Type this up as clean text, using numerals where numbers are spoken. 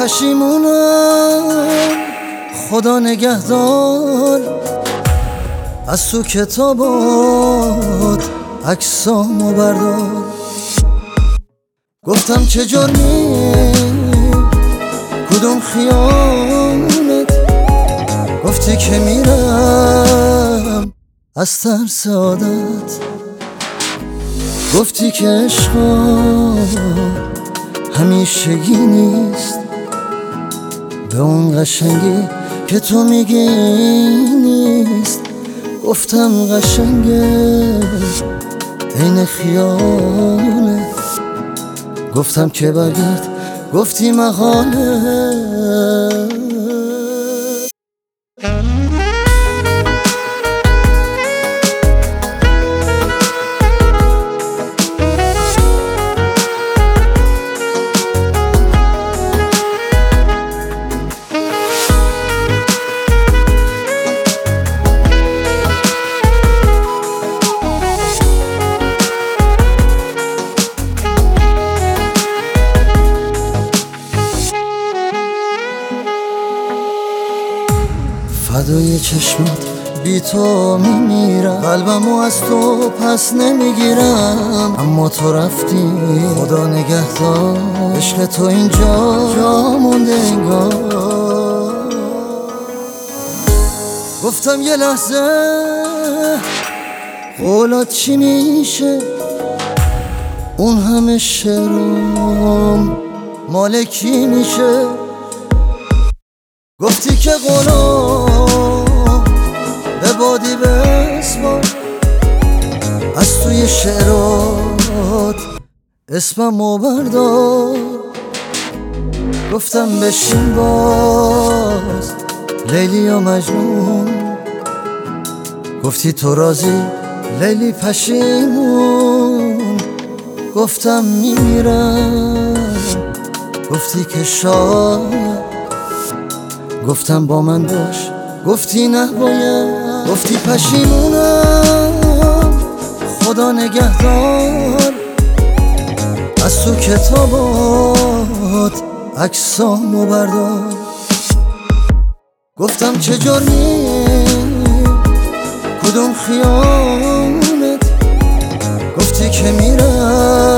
پشیمونم خدا نگهدار، از تو کتابات عکسامو بردار. گفتم چه جرمی کدوم خیانت، گفتی که میرم از ترس عادت، گفتی که عشقا همیشگی نیست، به اون قشنگی که تو میگی نیست. گفتم قشنگه عین خیاله، گفتم که برگرد، گفتی محاله. فدای چشمات بی تو میمیرم، قلبمو از تو پس نمیگیرم. اما تو رفتی خدا نگهدار، عشق تو اینجا جا مونده انگار. گفتم یه لحظه قولات چی میشه، اون همه شعرام مال کی میشه. گفتی که قولو به بادی بسپار، از توی شعرات اسممو بردار. گفتم بشین باز لیلی و مجنون، گفتی تو راضی لیلی پشیمون. گفتم میمیرم، گفتی که شاید، گفتم با من باش، گفتی نباید. گفتی پشیمونم خدا نگهدار، از تو کتابات عکسامو بردار. گفتم چه جرمی کدوم خیانت، گفتی که میرم